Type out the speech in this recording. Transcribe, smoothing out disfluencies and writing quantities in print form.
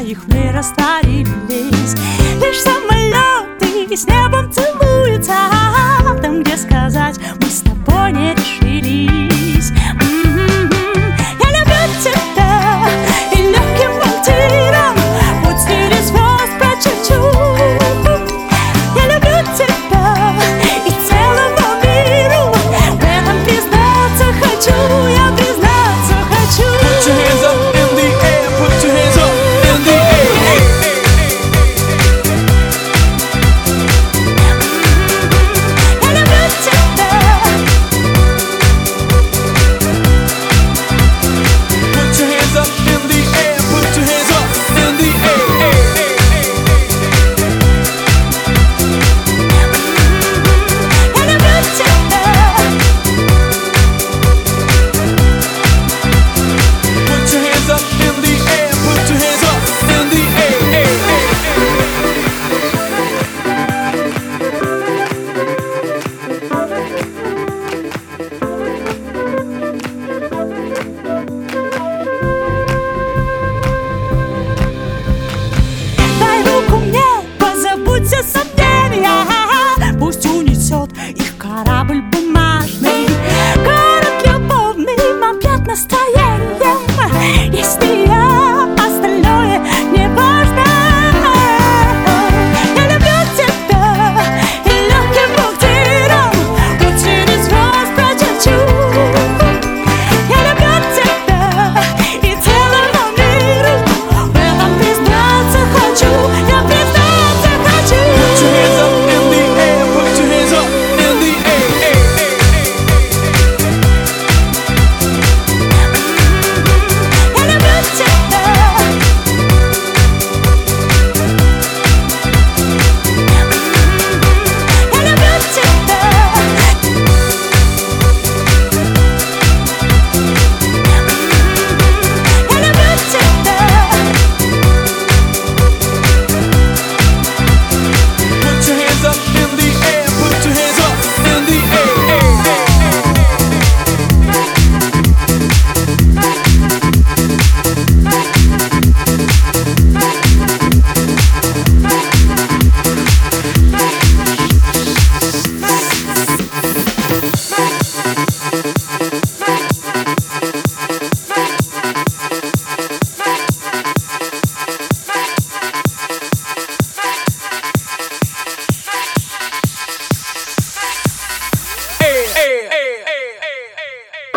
их мы растворились. Лишь самолеты с небом целуются там, где сказать мы с тобой не решились. Я люблю тебя, и легким мундиром путь среди звезд прочерчу. Я люблю тебя и целому миру в этом признаться хочу, я признаться хочу. Put your hands up in the air, put your hands up in the air. Я люблю тебя. Put your hands up in the air, put your hands up in the air. Я люблю тебя. Put your hands up in the air, put your hands up in the air. Дай руку мне, позабудь все сомнения. Пусть унесет их корабль бумажный, город любовный, мопят настроением. Если я остальное не важно. Я люблю тебя, и легким буксиром путь среди звезд прочерчу. Я люблю тебя и целому миру в этом признаться хочу, я признаться хочу. Put your hands up in the air, put your hands up in the air. Я люблю тебя. Я люблю тебя. Я люблю тебя. Put your hands up in the air, put your hands up in the air.